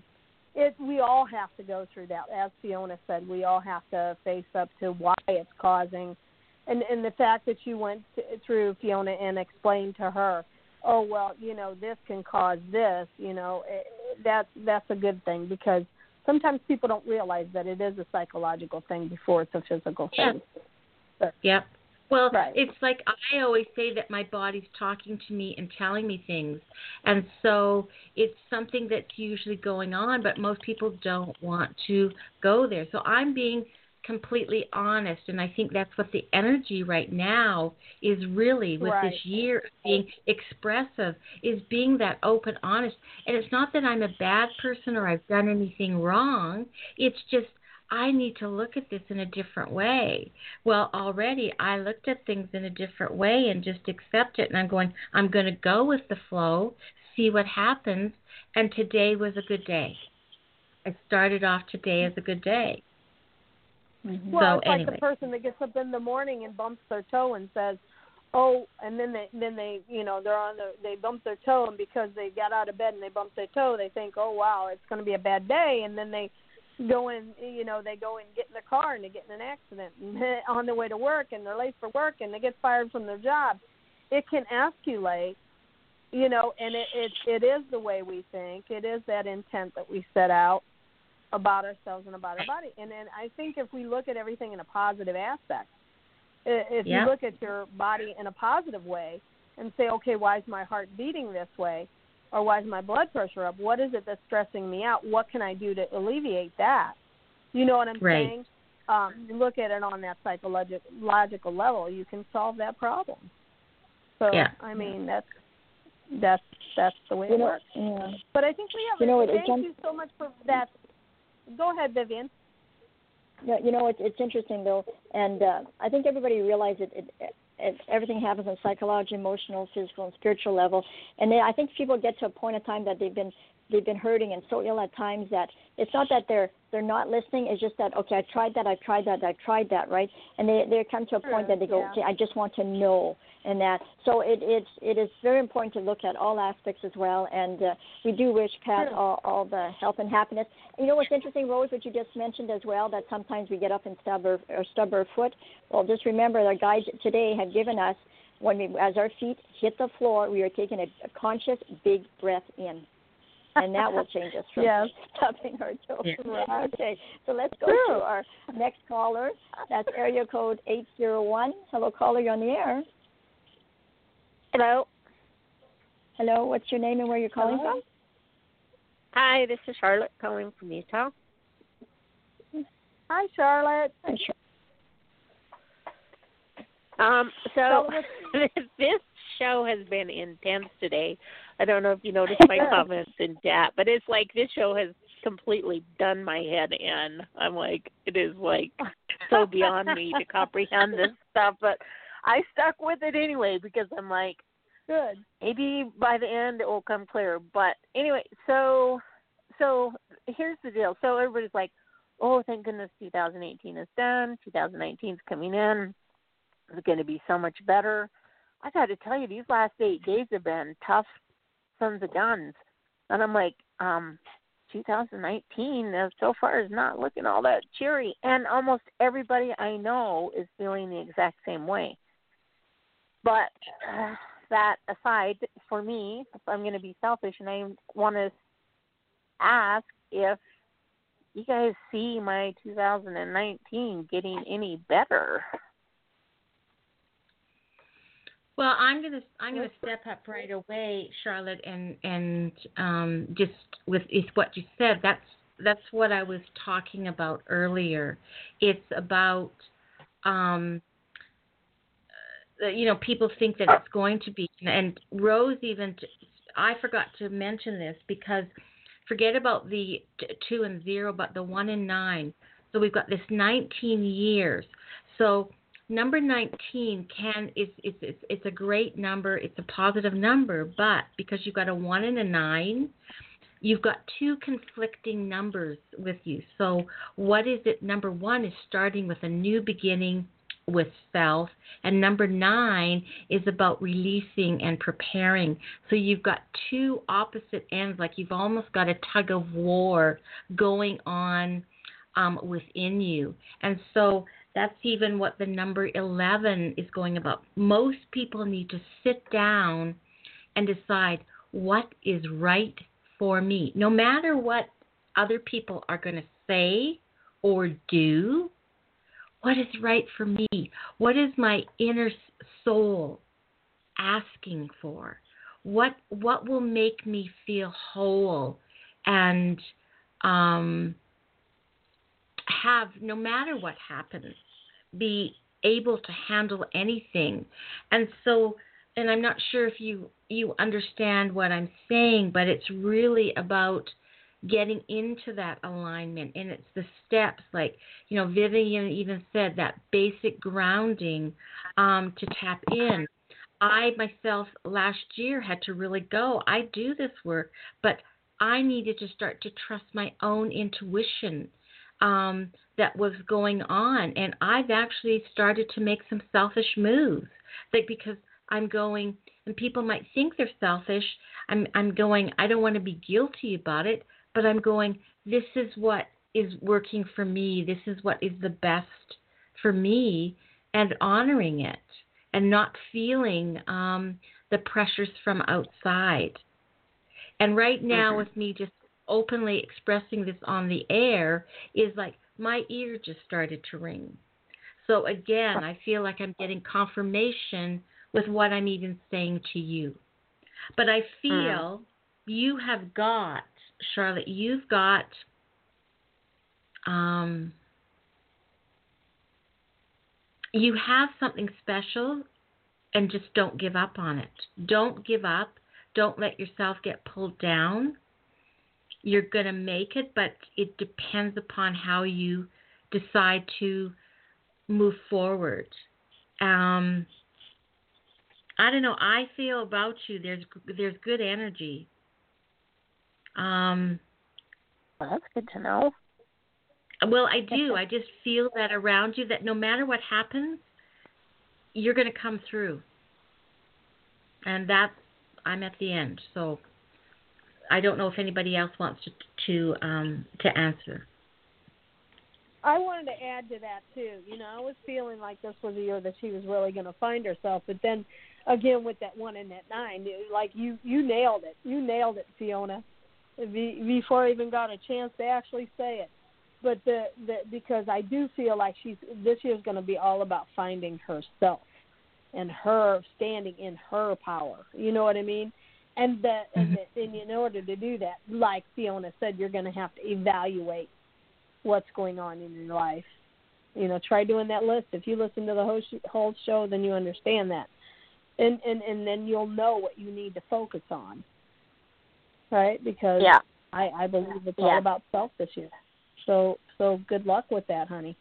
we all have to go through that. As Fiona said, we all have to face up to why it's causing. And the fact that you went through, Fiona, and explained to her, oh, well, this can cause this, that's a good thing, because sometimes people don't realize that it is a psychological thing before it's a physical thing. Yeah. Yep. Well, right. It's like I always say that my body's talking to me and telling me things. And so it's something that's usually going on, but most people don't want to go there. So I'm being completely honest, and I think that's what the energy right now is really with right. this year of being expressive, is being that open, honest. And it's not that I'm a bad person or I've done anything wrong. It's just I need to look at this in a different way. Well, already I looked at things in a different way and just accept it. And I'm going to go with the flow, see what happens. And today was a good day. I started off today as a good day. Mm-hmm. Well, it's like the person that gets up in the morning and bumps their toe and says, "Oh," and then they they bump their toe, and because they got out of bed and they bumped their toe, they think, "Oh wow, it's going to be a bad day," and then they go in, they go and get in their car and they get in an accident and on their way to work, and they're late for work and they get fired from their job. It can escalate, and it is the way we think. It is that intent that we set out about ourselves and about our body. And then I think if we look at everything in a positive aspect, if you look at your body in a positive way and say, okay, why is my heart beating this way? Or why is my blood pressure up? What is it that's stressing me out? What can I do to alleviate that? You know what I'm saying? You look at it on that psychological level, you can solve that problem. So, I mean, that's the way it works. Yeah. But I think we have thank you so much for that. Go ahead, Vivian. Yeah, it's interesting, though, and I think everybody realizes everything happens on psychological, emotional, physical, and spiritual level. And I think people get to a point of time that they've been hurting and so ill at times that it's not that they're not listening. It's just that, okay, I've tried that, right? And they come to a point that they go, okay, I just want to know. And that, so it is very important to look at all aspects as well. And we do wish Pat all the health and happiness. And what's interesting, Rose, what you just mentioned as well, that sometimes we get up and stub our foot. Well, just remember, our guides today have given us, as our feet hit the floor, we are taking a conscious big breath in. And that will change us from stubbing our toes. Yeah. Okay, so let's go to our next caller. That's area code 801. Hello, caller, you're on the air. Hello. Hello, what's your name and where you're calling from? Hi, this is Charlotte calling from Utah. Hi, Charlotte. Hi, Charlotte. So this show has been intense today. I don't know if you noticed my comments in chat, but it's like this show has completely done my head in. I'm like, it is like so beyond me to comprehend this stuff, but I stuck with it anyway because I'm like, good. Maybe by the end it will come clear. But anyway, so here's the deal. So everybody's like, oh, thank goodness 2018 is done. 2019 is coming in. It's going to be so much better. I got to tell you, these last 8 days have been tough sons of guns. And I'm like, 2019 so far is not looking all that cheery. And almost everybody I know is feeling the exact same way. But that aside, for me, if I'm going to be selfish, and I want to ask if you guys see my 2019 getting any better. Well, I'm gonna step up right away, Charlotte, and just with what you said. That's what I was talking about earlier. It's about people think that it's going to be, and Rose I forgot to mention this because forget about the 2 and 0, but the 1 and 9. So we've got this 19 years. So number 19 it's a great number. It's a positive number, but because you've got a 1 and a 9, you've got 2 conflicting numbers with you. So what is it? Number 1 is starting with a new beginning, with self. And number 9 is about releasing and preparing. So you've got two opposite ends, like you've almost got a tug of war going on within you. And so that's even what the number 11 is going about. Most people need to sit down and decide what is right for me, no matter what other people are going to say or do. What is right for me? What is my inner soul asking for? What will make me feel whole and have, no matter what happens, be able to handle anything. And so, and I'm not sure if you understand what I'm saying, but it's really about getting into that alignment, and it's the steps, like, Vivian even said, that basic grounding to tap in. I myself last year had to really go. I do this work, but I needed to start to trust my own intuition that was going on, and I've actually started to make some selfish moves, like, because I'm going, and people might think they're selfish. I'm going, I don't want to be guilty about it, but I'm going, this is what is working for me. This is what is the best for me, and honoring it and not feeling the pressures from outside. And right now, with me just openly expressing this on the air, is like my ear just started to ring. So again, I feel like I'm getting confirmation with what I'm even saying to you. But I feel you have got, Charlotte, you've got you have something special, and just don't give up on it. Don't give up. Don't let yourself get pulled down. You're going to make it, but it depends upon how you decide to move forward. I don't know. I feel about you, there's good energy. Well, that's good to know. Well, I do. I just feel that around you, that no matter what happens, you're going to come through. And that, I'm at the end. So I don't know if anybody else wants to answer. I wanted to add to that too. I was feeling like this was a year that she was really going to find herself, but then again with that 1 and that 9, like you nailed it. You nailed it, Fiona, before I even got a chance to actually say it. But because I do feel like this year's going to be all about finding herself and her standing in her power. You know what I mean? And in order to do that, like Fiona said, you're going to have to evaluate what's going on in your life. Try doing that list. If you listen to the whole show, then you understand that. And then you'll know what you need to focus on. Right? Because I believe it's all about self this year. So good luck with that, honey.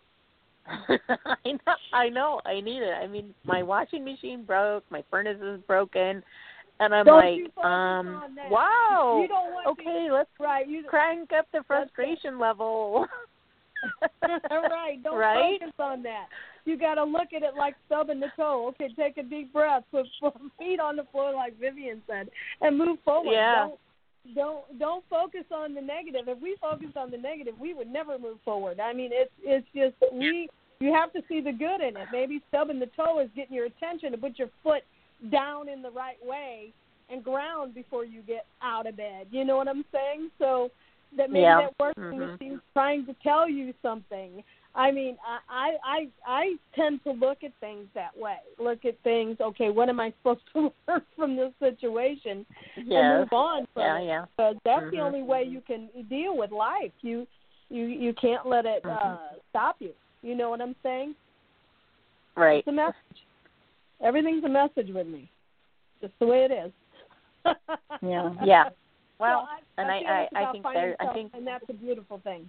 I know. I need it. I mean, my washing machine broke. My furnace is broken. And I'm wow. You don't want let's crank up the frustration level. Right. Don't focus on that. You got to look at it like stubbing the toe. Okay, take a deep breath. Put feet on the floor, like Vivian said, and move forward. Yeah. Don't focus on the negative. If we focused on the negative, we would never move forward. I mean, it's just you have to see the good in it. Maybe stubbing the toe is getting your attention to put your foot down in the right way and ground before you get out of bed. You know what I'm saying? So that maybe that working machine's trying to tell you something. I mean, I tend to look at things that way. Look at things, okay, what am I supposed to learn from this situation and move on from it? Because that's the only way you can deal with life. You can't let it stop you. You know what I'm saying? Right. It's a message. Everything's a message with me. Just the way it is. Yeah. Well, so I think and that's a beautiful thing.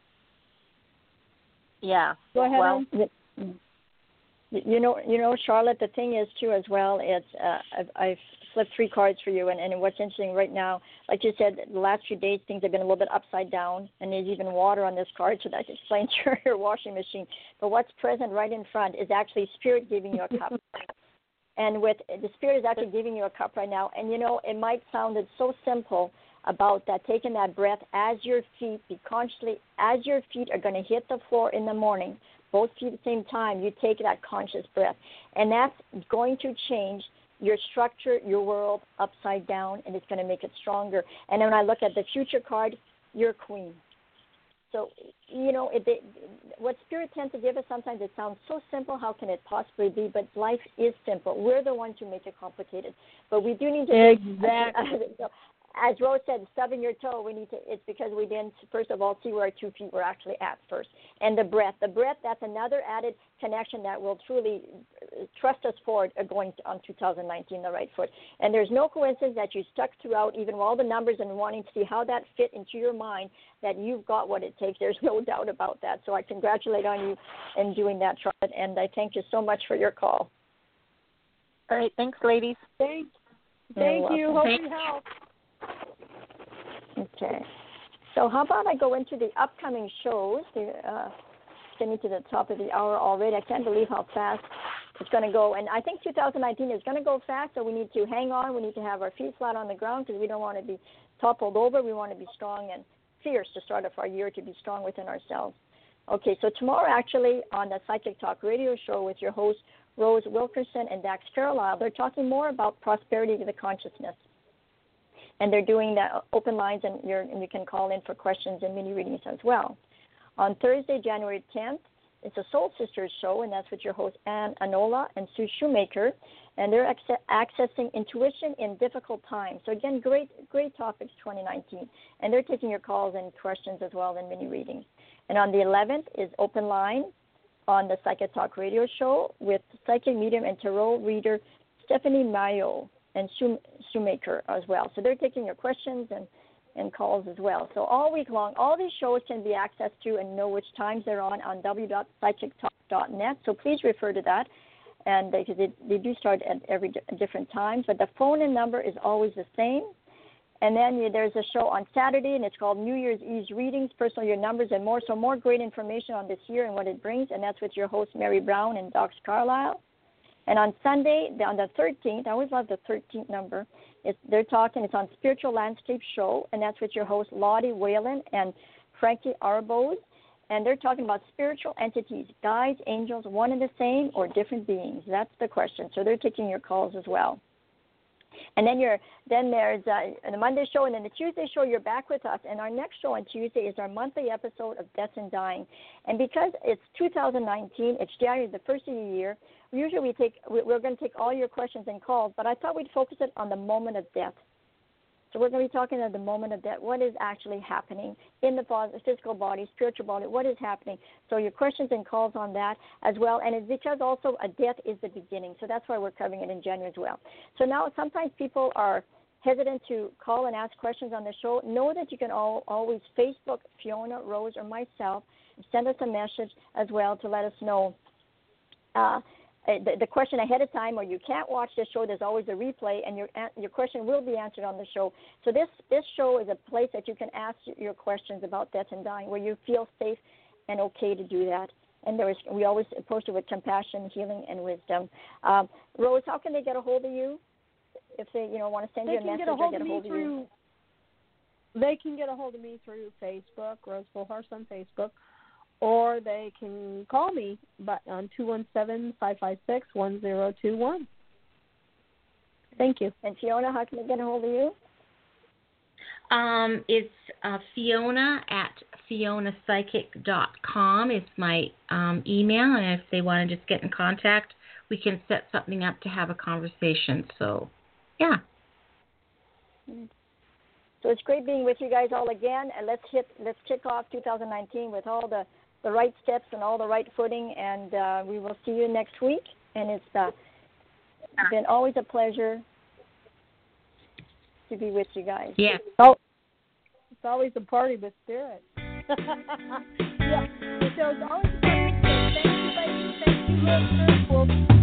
Yeah. Go ahead. Well, Charlotte, the thing is too as well. It's I've flip 3 cards for you. And what's interesting right now, like you said, the last few days things have been a little bit upside down, and there's even water on this card, so that explains your washing machine. But what's present right in front is actually Spirit giving you a cup. And with the Spirit is actually giving you a cup right now. And, you know, it might sound so simple about that, taking that breath as your feet, as your feet are going to hit the floor in the morning, both feet at the same time, you take that conscious breath. And that's going to change your structure, your world upside down, and it's going to make it stronger. And then when I look at the future card, you're queen. So, you know, what Spirit tends to give us, sometimes it sounds so simple, how can it possibly be? But life is simple. We're the ones who make it complicated. But we do need to... Exactly. As Rose said, stubbing your toe, it's because we didn't, first of all, see where our 2 feet were actually at first. And the breath, that's another added connection that will truly trust us forward going on 2019, the right foot. And there's no coincidence that you stuck throughout, even with all the numbers and wanting to see how that fit into your mind, that you've got what it takes. There's no doubt about that. So I congratulate on you in doing that, Charlotte, and I thank you so much for your call. All right. Thanks, ladies. Thank you. Hope you help. Okay. So how about I go into the upcoming shows? Getting to the top of the hour already. I can't believe how fast it's going to go. And I think 2019 is going to go fast, so we need to hang on. We need to have our feet flat on the ground because we don't want to be toppled over. We want to be strong and fierce to start off our year, to be strong within ourselves. Okay, so tomorrow actually on the Psychic Talk radio show with your hosts, Rose Wilkerson and Dax Carlisle, they're talking more about prosperity of the consciousness. And they're doing the open lines, and you can call in for questions and mini readings as well. On Thursday, January 10th, it's a Soul Sisters show, and that's with your hosts Ann Anola and Sue Shoemaker, and they're accessing intuition in difficult times. So again, great topics 2019, and they're taking your calls and questions as well and mini readings. And on the 11th is open line on the Psychic Talk radio show with psychic medium and tarot reader Stephanie Mayo and Shoemaker as well. So they're taking your questions and calls as well. So all week long, all these shows can be accessed to and know which times they're on www.psychictalk.net. So please refer to that, and because they do start at every different times. But the phone and number is always the same. And then there's a show on Saturday, and it's called New Year's Eve Readings, Personal Year Numbers, and more. So more great information on this year and what it brings, and that's with your hosts Mary Brown and Dax Carlisle. And on Sunday, on the 13th, I always love the 13th number, it's on Spiritual Landscape Show, and that's with your hosts Lottie Whalen and Frankie Arbose. And they're talking about spiritual entities, guides, angels, one and the same, or different beings. That's the question. So they're taking your calls as well. And then there's the Monday show, and then the Tuesday show, you're back with us. And our next show on Tuesday is our monthly episode of Death and Dying. And because it's 2019, it's January, the first of the year, usually we're going to take all your questions and calls, but I thought we'd focus it on the moment of death. So we're going to be talking at the moment of death, what is actually happening in the physical body, spiritual body, what is happening. So your questions and calls on that as well. And it's because also a death is the beginning. So that's why we're covering it in January as well. So now sometimes people are hesitant to call and ask questions on the show. Know that you can always Facebook Fiona, Rose, or myself. Send us a message as well to let us know the question ahead of time, or you can't watch the show, there's always a replay, and your question will be answered on the show. So this show is a place that you can ask your questions about death and dying, where you feel safe and okay to do that. And we always approach it with compassion, healing, and wisdom. Rose, how can they get a hold of you if they want to send you a message or get a hold of you? They can get a hold of me through Facebook, Rose Fullhorse on Facebook, or they can call me on 217-556-1021. Thank you. And Fiona, how can they get a hold of you? It's Fiona at FionaPsychic.com is my email, and if they want to just get in contact, we can set something up to have a conversation. So, yeah. So it's great being with you guys all again, and let's kick off 2019 with all the right steps and all the right footing, and we will see you next week. And it's been always a pleasure to be with you guys. Yeah. Oh, it's always a party with spirit. Yeah. So it's always a party with spirit. Thank you, ladies. Thank you, listeners.